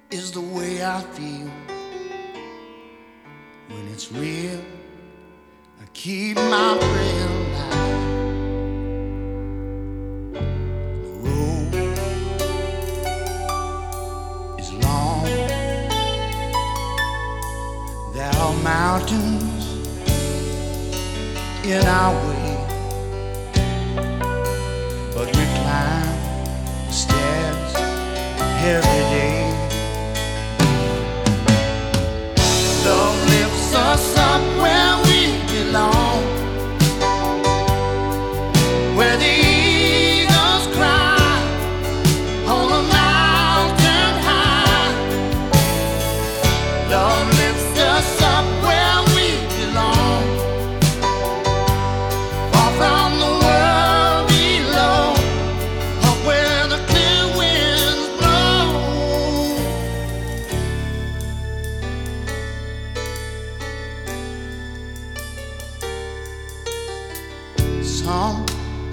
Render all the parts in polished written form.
is the way I feel when it's real. I keep my prayer alive. The road is long. There are mountains in our way, but we climb the stairs every day. Love lifts us up where we belong, where the eagles cry on a mountain high. Love lifts us up where we belong, far from the world below, up where the clear winds blow. Some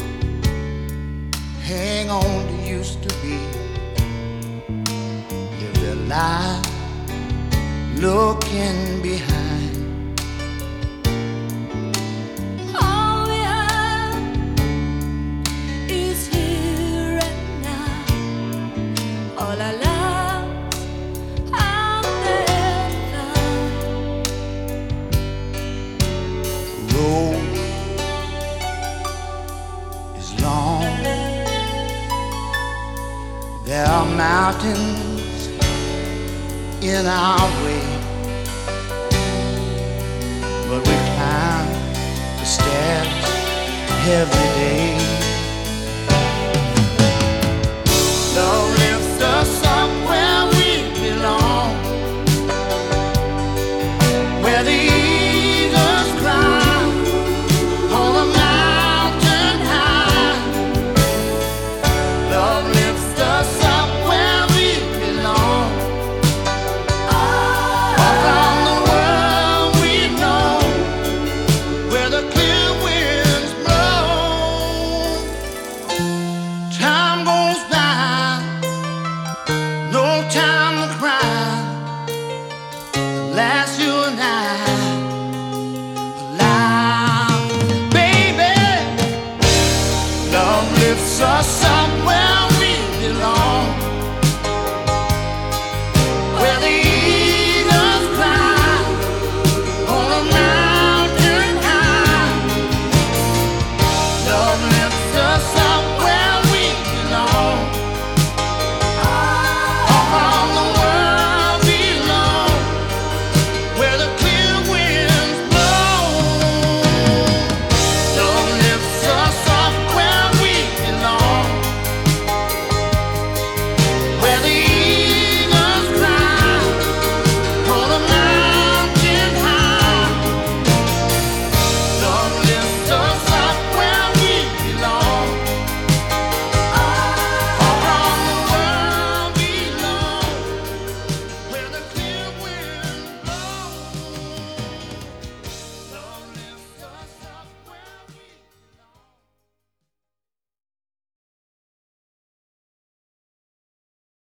hang on to used to be, live their life looking behind. All we have is here and now. All our lives out there found. The road is long. There are mountains in our way, but we climb the stairs every day.